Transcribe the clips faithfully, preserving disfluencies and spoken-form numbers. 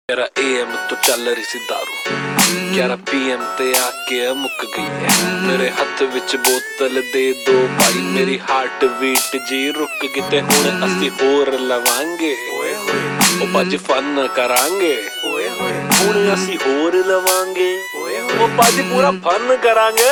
ग्यारह A M तो चल रही सी दारू, ग्यारह पी एम ते आके मुक गई है। मेरे हथ विच बोतल दे दो भाई, मेरी हार्ट बीट जी रुक गई ते हुण असी होर लवांगे। ओ भाजी फन करांगे, हुण असी होर लवांगे। ओ भाजी पूरा फन करांगे।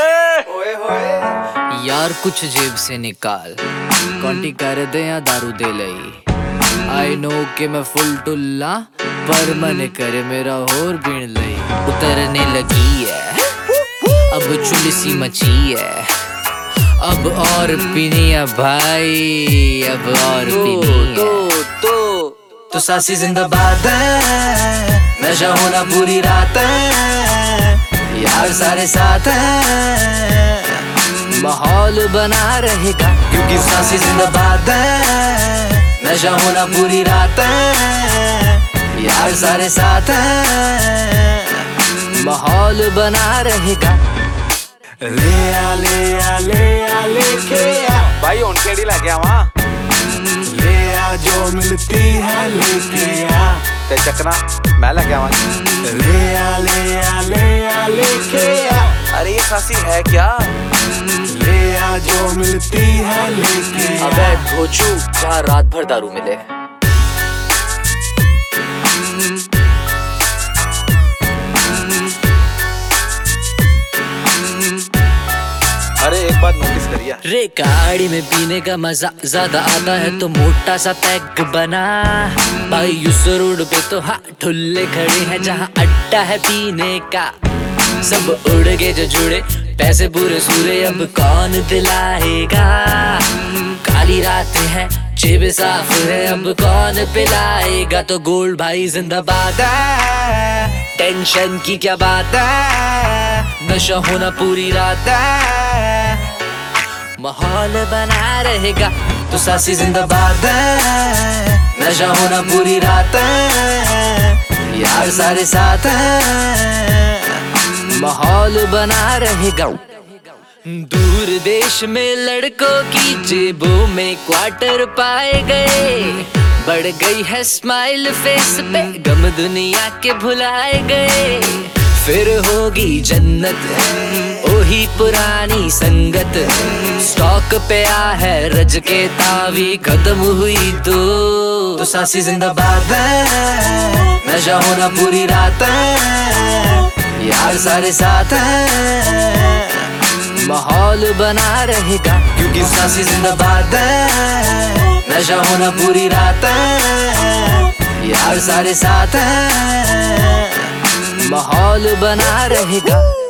यार कुछ जेब से निकाल, कौंटी कर दे या दारू दे लई। आई नो के मैं फुल टुल्ला, पर मन करे मेरा होर बीण लई। उतरने लगी है अब चुल सी मची है, अब और पीनी है भाई, अब और पीनी है। तो तो तो सासी जिंदाबाद है, नशा होना पूरी रात है, यार सारे साथ है, माहौल बना रहेगा क्योंकि सासी जिंदाबाद है, नशा होना पूरी रात है, यार सारे साथ हैं, माहौल बना रहेगा। ले आ ले आ ले आ लेके आ भाई हुण केड़ी लैके आवां? ले आ जो मिलती है लेके आ ते चकना मैं लैके आवां। ले आ ले आ ले आ लेके आ। अरे ये सासी है क्या? ले आ जो मिलती है लेके आ। अबे घोचू जहाँ रात भर दारू मिले। अरे एक बात नोटिस करिए, रे गाड़ी में पीने का मजा ज्यादा आता है तो मोटा सा पैक बना। भाई उस रोड पे तो हाँ ठुल्ले खड़े हैं जहाँ अड्डा है पीने का। सब उड़ गए जो जुड़े पैसे पूरे सूरे, अब कौन दिलाएगा। काली रात है जेब साफ है, अब कौन पिलाएगा। तो गोल्ड भाई जिंदाबाद है, टेंशन की क्या बात है, नशा होना पूरी रात है, माहौल बना रहेगा। तो सासी जिंदाबाद है, नशा होना पूरी रात है, यार सारे साथ है, माहौल बना रहेगा। दूर देश में लड़कों की जेबों में क्वार्टर पाए गए, बढ़ गई है स्माइल फेस पे, गम दुनिया के भुलाए गए। फिर होगी जन्नत ओही पुरानी संगत, स्टॉक पे आ है रज के तावी खत्म हुई तो। तो सासी जिंदाबाद है, नशा होना पूरी रात है, यार सारे साथ है, माहौल बना रहेगा क्योंकि सासी जिंदाबाद है, नशा होना पूरी रात है, यार सारे साथ है, माहौल बना रहेगा।